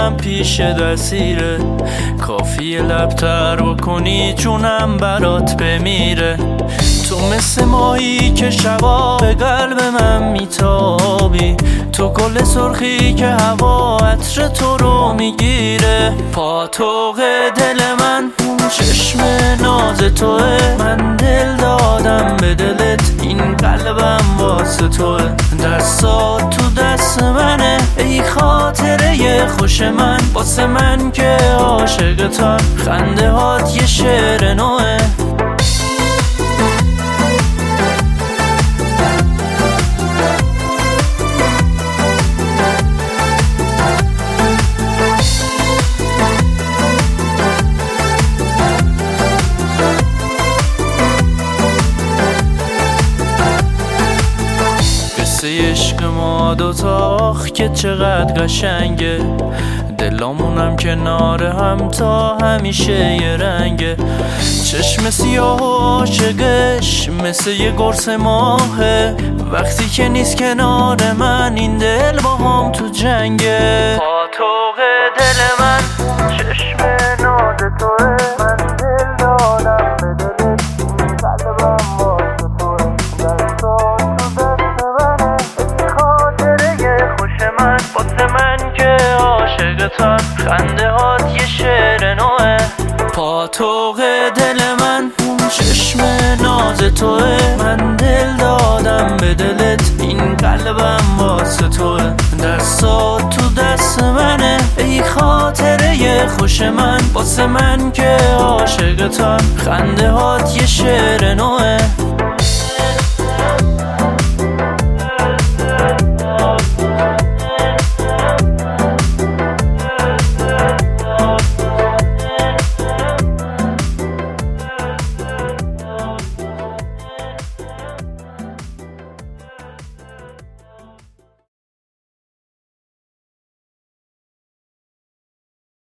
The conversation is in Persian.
دلم پیش دستیره، کافیه لبتر بکنی جونم برات بمیره. تو مثل ماهی که شبا به قلب من میتابی، تو گل سرخی که هوا عطر تو رو میگیره. پاتوق دل من چشم ناز توه، من دل دادم به دلت، این قلبم واسه توه. دستات تو دست منه ای خاطره خوش من، واسه من که عاشقتم، خنده هات یه شعر نوه. عشق ما دوتا که چقدر قشنگه، دلامونم کنار هم تا همیشه یه رنگه. چشم سیاه و عاشقش مثل یه قرص ماهه، وقتی که نیست کنار من این دل با هم تو جنگه. پاتوق دل من چشم ناز توه، من دل دادم به دلت، این قلبم واسه توه. دستات تو دست منه ای خاطره خوش من، واسه من که عاشقتم، خنده هات یه شعر نوه. پاتوق دل من چشم ناز توه، من دل دادم به دلت، این قلبم واسه توه. دستات تو دست منه ای خاطره خوش من، واسه من که عاشقتم، خنده هات یه شعر نوه.